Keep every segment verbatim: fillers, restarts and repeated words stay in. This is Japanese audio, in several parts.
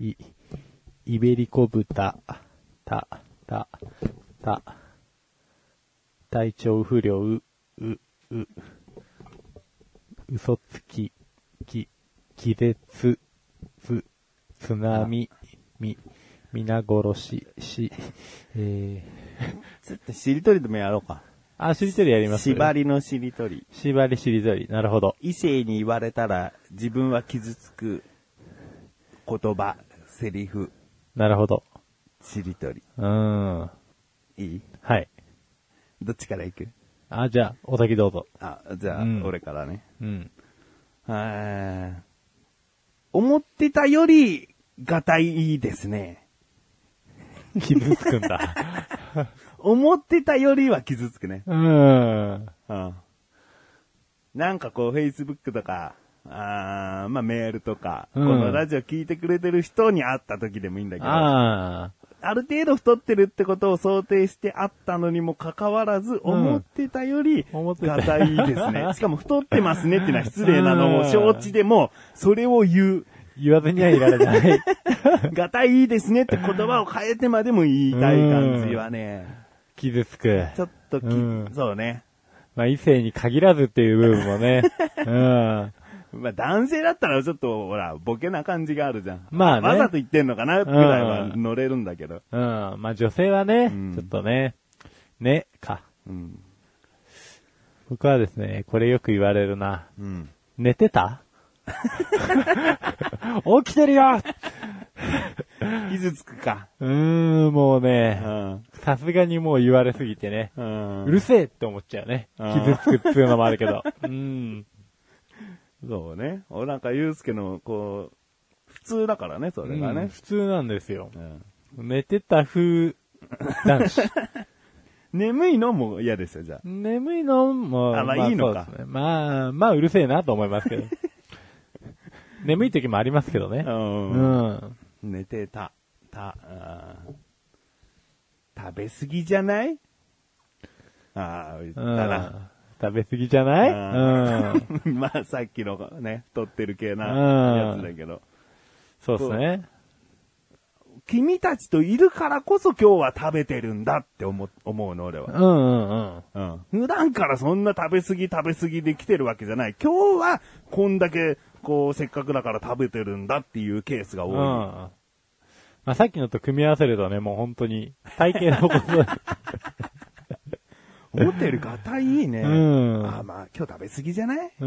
い、イベリコ豚、た、た、た、体調不良、う、う、う、嘘つき、き、気絶、つ、津波、み、皆殺し、し、えー、ちょっとしりとりでもやろうか。 あ、しりとりやります。 縛りのしりとり。 縛りしりとり。なるほど。 異性に言われたら自分は傷つく言葉、セリフ。 なるほど。 しりとり。 うーん。 いい？ はい。 どっちから行く？ あ、じゃあ、お先どうぞ。 あ、じゃあ、 うん、 俺からね。 うん。 あ思ってたより、がたいいですね。 傷つくんだ。 思ってたよりは傷つくね。 うーん。 うん。なんかこう、Facebook とか、あまあメールとか、うん、このラジオ聞いてくれてる人に会った時でもいいんだけど、あある程度太ってるってことを想定して会ったのにもかかわらず、うん、思ってたより、がたいいですね。しかも太ってますねっていうのは失礼なのを承知でも、それを言う。 言わずにはいられない。 がたいいですねって言葉を変えてまでも言いたい感じはね。 傷つく。 ちょっとき、うん、そうね。 まあ異性に限らずっていう部分もね。うん。 まあ男性だったらちょっとほら、ボケな感じがあるじゃん。 まあね。 わざと言ってんのかなぐらいは乗れるんだけど。 うん。うん、まあ女性はね、うん、ちょっとね、ね、か。うん。僕はですね、これよく言われるな。うん。寝てた起きてるよ傷つくか。 うーん、もうね、さすがにもう言われすぎてね、うん、うるせえって思っちゃうね。傷つくっていうのもあるけど。うん。 そうね。俺なんかゆうすけの、こう、普通だからね、それがね。うん、 普通なんですよ。うん、寝てた風男子。 眠いのも嫌ですよ、じゃあ。 眠いのも、 あ、まあ、まあ、いいのか。 ね、まあ、まあうるせえなと思いますけど。眠い時もありますけどね。うん。 うん、寝てた、た、あ食べ過ぎじゃない？ああ、言ったな。 食べ過ぎじゃない？ うん。まあ、さっきのね、太ってる系なやつだけど。 そうですね。 君たちといるからこそ今日は食べてるんだって思う、思うの、俺は。 うんうんうん。 うん。普段からそんな食べ過ぎ食べ過ぎで来てるわけじゃない。今日はこんだけ、こう、せっかくだから食べてるんだっていうケースが多い。うん。まあ、さっきのと組み合わせるとね、もう本当に、体型のこと。 ホテルがたいいね。うん。あ、まあ、今日食べ過ぎじゃない？うん。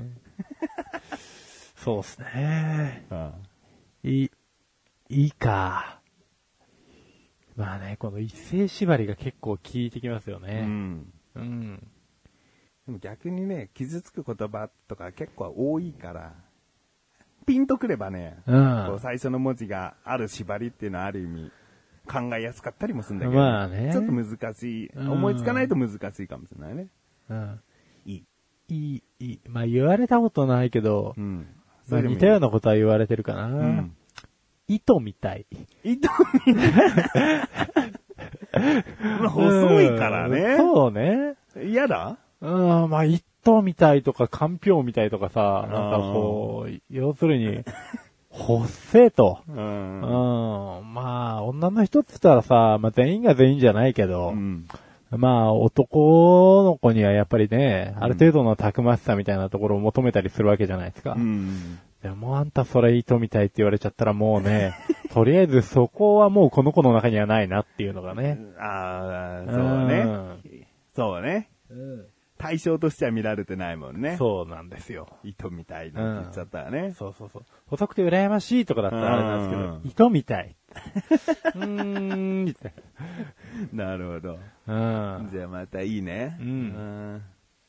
そうっすね。うん。いい、いいか。まあね、この一斉縛りが結構効いてきますよね。うん。うん。 でも逆にね、傷つく言葉とか結構多いから、ピンとくればね、うん、こう最初の文字がある縛りっていうのはある意味考えやすかったりもするんだけど、 まあね、 ちょっと難しい、うん、思いつかないと難しいかもしれないね。 うん。いい。いい、いい。まあ言われたことないけど、うん。まあ似たようなことは言われてるかな。うん。糸みたい。 糸みたい。まあ細いからね。 そうね。 嫌だ？ うん、まあ糸みたいとか、かんぴょうみたいとかさ、なんかこう、要するに、ほっせーと。うん。うん。まあ、女の人って言ったらさ、まあ全員が全員じゃないけど、うん、まあ男の子にはやっぱりね、ある程度のたくましさみたいなところを求めたりするわけじゃないですか。うん。でもあんたそれ糸みたいって言われちゃったらもうね、とりあえずそこはもうこの子の中にはないなっていうのがね。 ああ、そうね。うん、そうね。うん対象としては見られてないもんね。 そうなんですよ。 糸みたいなって言っちゃったらね、うん。 そうそうそう。細くて羨ましいとかだったらあれなんですけど、糸みたい。うーんって。 なるほど。うん、じゃあまたいいね。うん。うん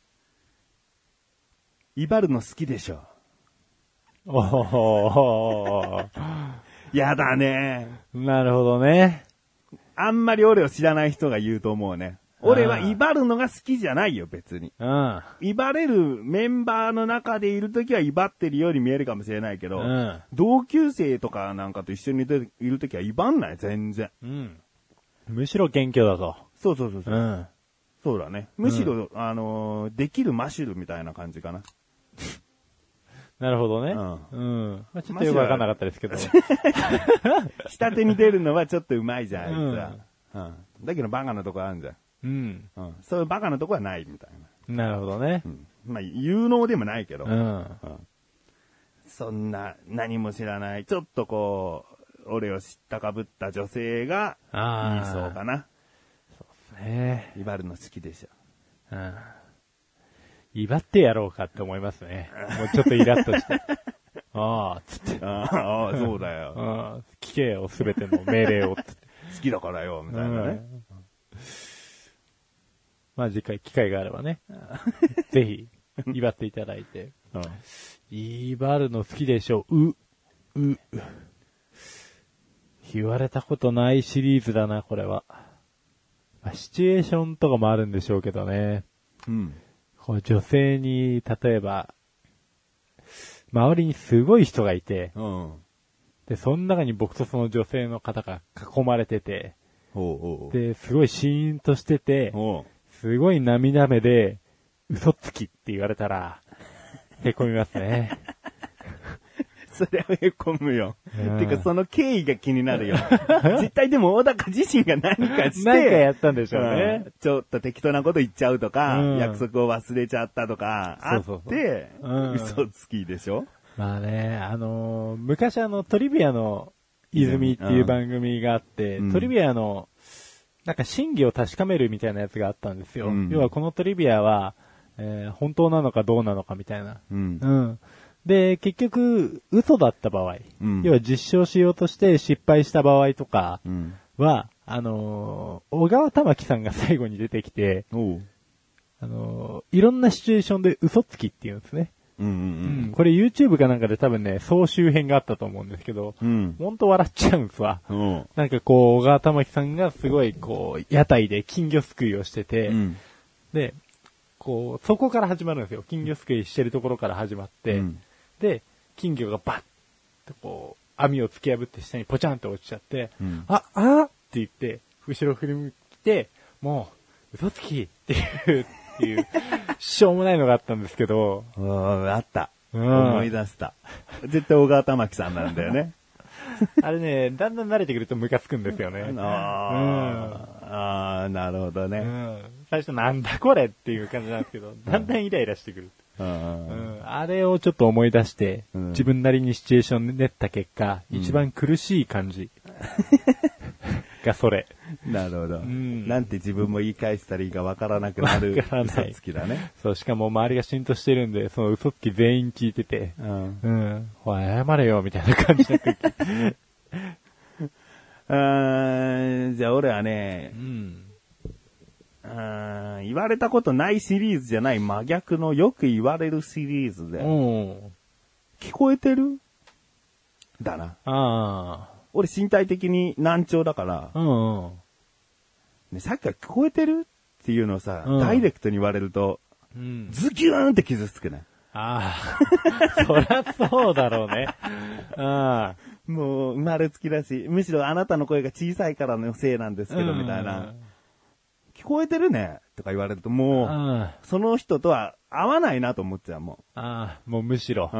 威張るの好きでしょ。 おー。 やだね。 なるほどね。 あんまり俺を知らない人が言うと思うね。俺は威張るのが好きじゃないよ、別に。うん。威張れるメンバーの中でいるときは威張ってるように見えるかもしれないけど、うん、同級生とかなんかと一緒にいるときは威張んない、全然。うん。 むしろ謙虚だと。 そうそうそうそう。うん。そうだね。むしろ、うん、あのー、できるマシュルみたいな感じかな。 なるほどね。うん。うん。まあ、ちょっとよくわかんなかったですけど。 下手に出るのはちょっとうまいじゃん、あいつは。うん。うん。だけどバカなとこあるじゃん。 うん。 うん。そういうバカなとこはないみたいな。なるほどね。 うん。まあ、有能でもないけど。 うん。うん。 そんな、何も知らない、ちょっとこう、俺を知ったかぶった女性が、言いそうかな。 そうですね。 威張るの好きでしょ。 うん。威張ってやろうかって思いますね。もうちょっとイラッとして。ああ、つって。 ああ、そうだよ。 ああ、聞けよ、すべての命令を、つって。 好きだからよ、みたいなね。うん、 まあ次回機会があればね。ぜひ、威張っていただいて。うん、威張るの好きでしょう。う、う。言われたことないシリーズだな、これは。まあ、シチュエーションとかもあるんでしょうけどね。 うん。 こう女性に、例えば、周りにすごい人がいて、 うん、 で、その中に僕とその女性の方が囲まれてて、 おうおうで、すごいシーンとしてて、 おうすごい涙目で、嘘つきって言われたら、へこみますね。 それはへこむよ。てか、その経緯が気になるよ。絶対でも、小高自身が何かして、 何かやったんでしょうね、 うん。ちょっと適当なこと言っちゃうとか、うん、約束を忘れちゃったとか、あって、そうそうそう、うん、嘘つきでしょ。 まあね、あのー、昔あの、トリビアの泉っていう番組があって、うん、トリビアの、なんか真偽を確かめるみたいなやつがあったんですよ。うん、要はこのトリビアは、えー、本当なのかどうなのかみたいな。うん。うん。で、結局、嘘だった場合、うん、要は実証しようとして失敗した場合とかは、うん、あのー、小川玉木さんが最後に出てきて、あのー、いろんなシチュエーションで嘘つきって言うんですね。うんうんうんうん、これ YouTube かなんかで多分ね、総集編があったと思うんですけど、うん、ほんと笑っちゃうんですわ。うん、なんかこう、小川玉木さんがすごいこう、屋台で金魚すくいをしてて、うん、で、こう、そこから始まるんですよ。金魚すくいしてるところから始まって、うん、で、金魚がバッとこう、網を突き破って下にポチャンと落ちちゃって、うん、あ、あーって言って、後ろ振り向いて、もう、嘘つきっていう、っていう、しょうもないのがあったんですけど。 うん、あった。うん、思い出した。絶対小川玉木さんなんだよね。 あれね、だんだん慣れてくるとムカつくんですよね。 あー、うん、あー、なるほどね、うん。最初なんだこれっていう感じなんですけど、だんだんイライラしてくる。うんうん、あれをちょっと思い出して、うん、自分なりにシチュエーション練った結果、うん、一番苦しい感じがそれ。 なるほど、うん。なんて自分も言い返したらいいかわからなくなる嘘つきだね。 そう、しかも周りが浸透してるんで、その嘘つき全員聞いてて、うん。うん。ほら、謝れよ、みたいな感じの空気。 あー、じゃあ俺はね、うん。あ言われたことないシリーズじゃない真逆のよく言われるシリーズで。聞こえてるだな。あ俺身体的に難聴だから、うんうんね、さっきから聞こえてるっていうのをさ、うん、ダイレクトに言われると、うん、ズキューンって傷つくね。 ああ。そりゃそうだろうね。 あもう生まれつきだし、むしろあなたの声が小さいからのせいなんですけど、みたいな。聞こえてるねとか言われるともう、その人とは合わないなと思っちゃうもん。 ああ、もうむしろ。うん、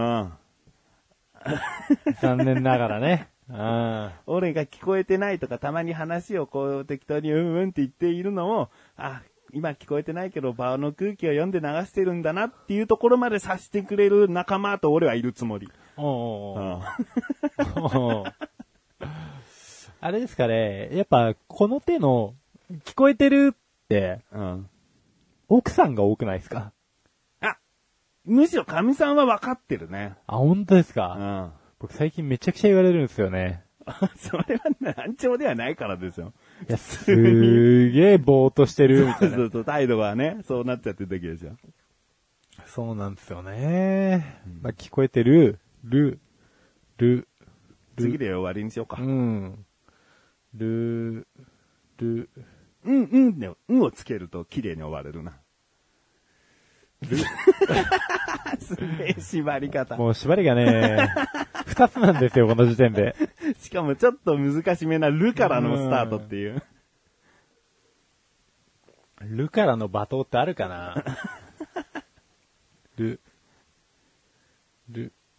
残念ながらね。あ俺が聞こえてないとかたまに話をこう適当にうんうんって言っているのを、あ、今聞こえてないけど場の空気を読んで流してるんだなっていうところまで察してくれる仲間と俺はいるつもり。おうおうおうおうあれですかね、やっぱこの手の聞こえてるって、うん、奥さんが多くないですか？ あ、むしろ神さんは分かってるね。 あ、本当ですか？うん。僕最近めちゃくちゃ言われるんですよね。 それは難聴ではないからですよ。 いや、すーげーぼーっとしてるみたいな。 そうそうそう、態度がね、そうなっちゃってる時ですよ。 そうなんですよね。うん、まあ、聞こえてる、る、る、 次で終わりにしようか。 うん。る、る、 うん、うんね、うんをつけると綺麗に終われるな。すげえ縛り方。 もう縛りがね、二つなんですよ、この時点で。 しかもちょっと難しめなルからのスタートっていう。 ルからの罵倒ってあるかなル、ル、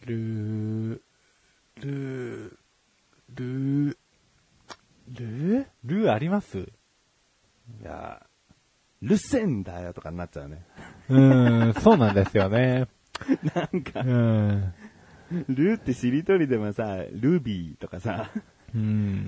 ルー、ルー、ルー、ルールーあります？ いや、ルセンだよとかになっちゃうね。 うーん、そうなんですよね。 なんか、 うん、 ルーってしりとりでもさ、ルビーとかさ、 うん、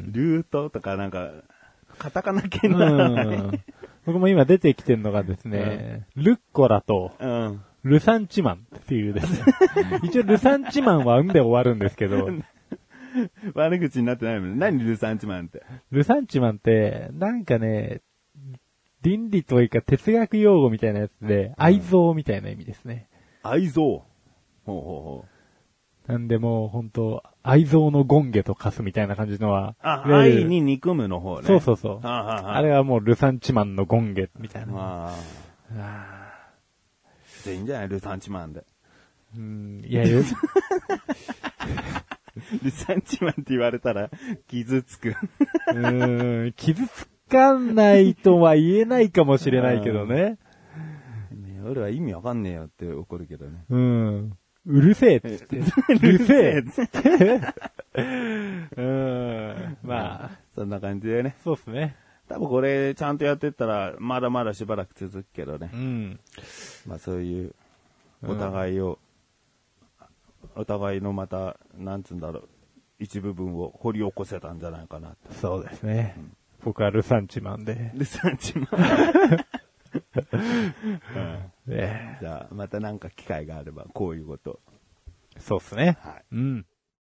ルートとかなんか、カタカナ系にならない、うん、 僕も今出てきてるのがですね、うん、ルッコラと、 うん、 ルサンチマンっていうですね。一応ルサンチマンはんで終わるんですけど。 悪口になってないもん。何ルサンチマンって。 ルサンチマンって、なんかね、倫理というか哲学用語みたいなやつで、愛憎みたいな意味ですね。 愛憎。ほうほうほう。なんでもう本当愛憎の権下と化すみたいな感じのは。 あ、愛に憎むの方ね。 そうそうそう。 はあはあ、 あれはもうルサンチマンの権下みたいな。 ああ。いいんじゃないルサンチマンで。 うん、いやいや。 ルサンチマンって言われたら傷つく。 うーん、傷つかないとは言えないかもしれないけどね。 ね、俺は意味わかんねえよって怒るけどね。 うん。うるせえっつって。うるせえっつって。うん。まあ。 そんな感じでね。 そうっすね。 多分これちゃんとやってったらまだまだしばらく続くけどね。 うん。 まあそういうお互いを、うん、お互いのまた、なんつうんだろう、一部分を掘り起こせたんじゃないかなって。 そうですね。うん、僕はルサンチマンで。 ルサンチマン。うん、ね、じゃあまたなんか機会があればこういうこと。 そうっすね。 はい。 うん。